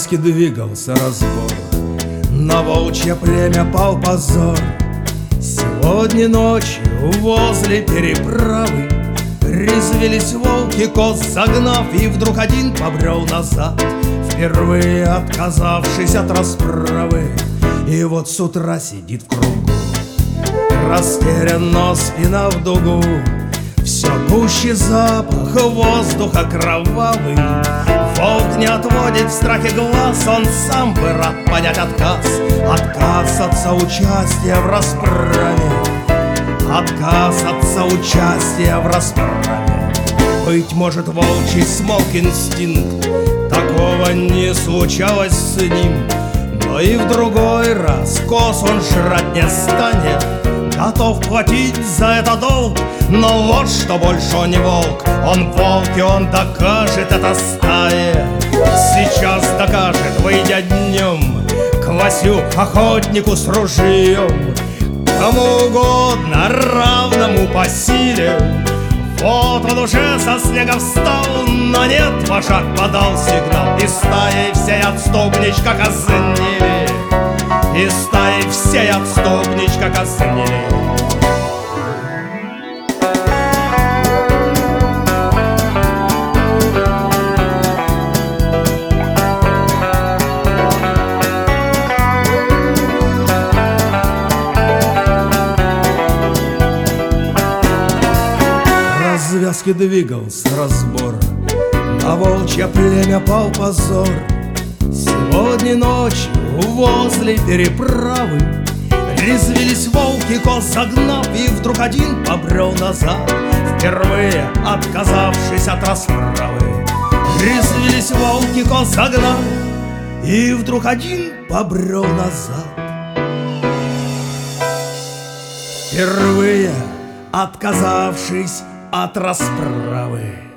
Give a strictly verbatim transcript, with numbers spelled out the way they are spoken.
развязке двигался разбор, на волчье племя пал позор. Сегодня ночью возле переправы резвились волки, коз загнав, и вдруг один побрел назад, впервые отказавшись от расправы. И вот с утра сидит в кругу, растерянно спина в дугу, все гуще запах воздуха кровавый. Волк не отводит в страхе глаз, он сам бы рад понять отказ. Отказ от соучастия в расправе, отказ от соучастия в расправе. Быть может, волчий смолк инстинкт, такого не случалось с ним. Но и в другой раз коз он жрать не станет, готов платить за это долг. Но вот что, больше он не волк, он волк, и он докажет это стае. Сейчас докажет, выйдя днем к лосю охотнику с ружьем, кому угодно, равному по силе. Вот он уже со снега встал, но нет, вожак подал сигнал, и стаей всей отступничка казнили, и стаей всей отступничка казнили. В развязке двигался разбор, на волчье племя пал позор. Сегодня ночью возле переправы резвились волки, коз загнав, и вдруг один побрел назад, впервые отказавшись от расправы. Резвились волки, коз загнав, и вдруг один побрел назад, впервые отказавшись от расправы.